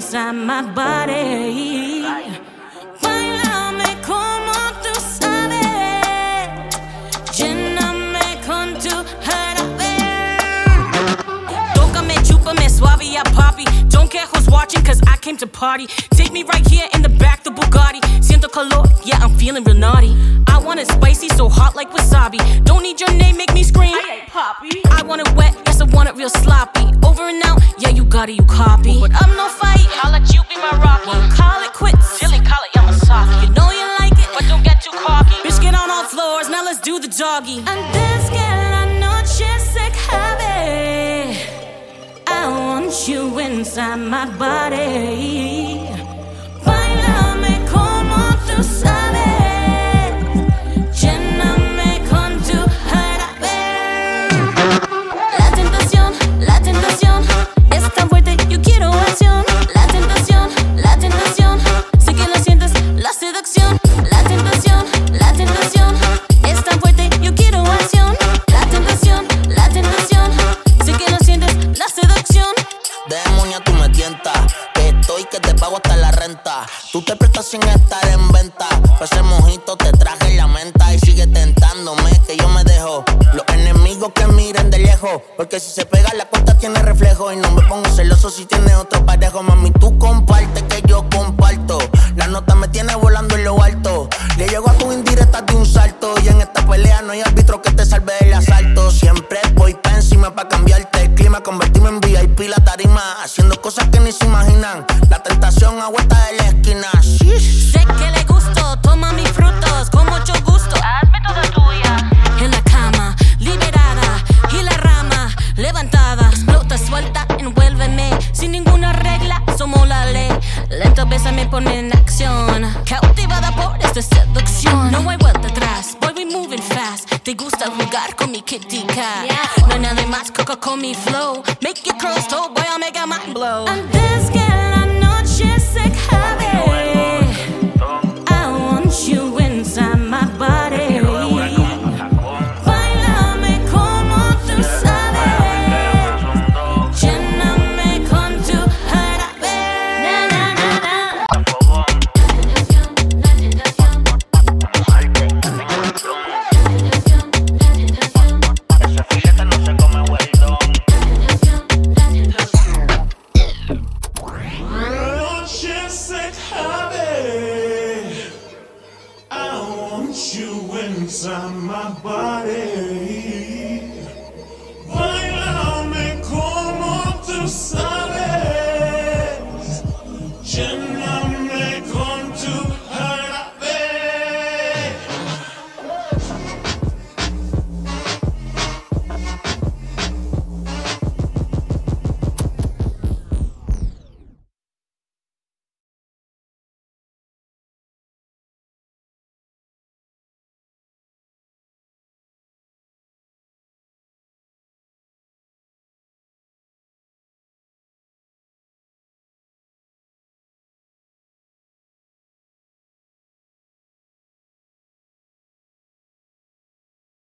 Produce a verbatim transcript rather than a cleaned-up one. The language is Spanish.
inside my body. Báilame como tú sabes, lléname con tu jarabe. Tócame, chúpame, suave y papi. Don't care who's watching, cause I came to party. Take me right here in the back, the Bugatti. Siento calor, yeah, I'm feeling real naughty. I want it spicy, so hot like wasabi. Don't need your name, make me scream. I ain't Poppy. I want it wet, yes, I want it real sloppy. Over and out, yeah, you got it, you copy. But I'm no fight, I'll let you be my rock. Won't call it quits, silly, call it Yamasaki. You know you like it, but don't get too cocky. Bitch, get on all floors, now let's do the doggy. Antes que la noche se acabe, I want you inside my body. Báilame como tú sabes, lléname con tu jarabe. La tentación, la tentación es tan fuerte, yo quiero acción. La tentación, la tentación, sé que la sientes, la seducción. La tentación, la tentación es tan fuerte, yo quiero acción. La tentación, la tentación, sé que la sientes, la seducción. Demonia, tú me tientas, que estoy que te pago hasta la renta. Tú te prestas sin estar en venta. Pa' ese mojito te traje la menta y sigue tentándome que yo me dejo. Los enemigos que miren de lejos, porque si se pega la cuenta tiene reflejo. Y no me pongo celoso si tiene otro parejo. Mami, tú comparte que yo comparto. La nota me tiene volando en lo alto. Le llego a tu indirecta de un salto. Y en esta pelea no hay árbitro que te salve del asalto. Siempre voy pa' encima pa' cambiarte el clima, convertirme en V I P la tarima, haciendo cosas que ni se imaginan. La tentación a vuelta de la esquina. Sheesh. Sé que le gusto, toma mis frutos con mucho gusto. Hazme toda tuya. En la cama, liberada, y la rama levantada. Explota, suelta, envuélveme. Sin ninguna regla, somos la ley. Lento, bésame, ponme en acción. Cautivada por esta seducción. No hay vuelta atrás, boy, we moving fast. Te gusta jugar con mi kitty cat. Yeah. No hay nada más coca con mi flow. Make it cross toe, boy, I'll make a mind blow. Antes que la noche se acabe, I want you inside my body. Bailame como tú sabes, lléname con tu jarabe. Na, na, na, na. La tentación, la tentación. Ese fichete no se come hueldón. Noche se acabe, I want you inside my body. Bailame como tú sabes.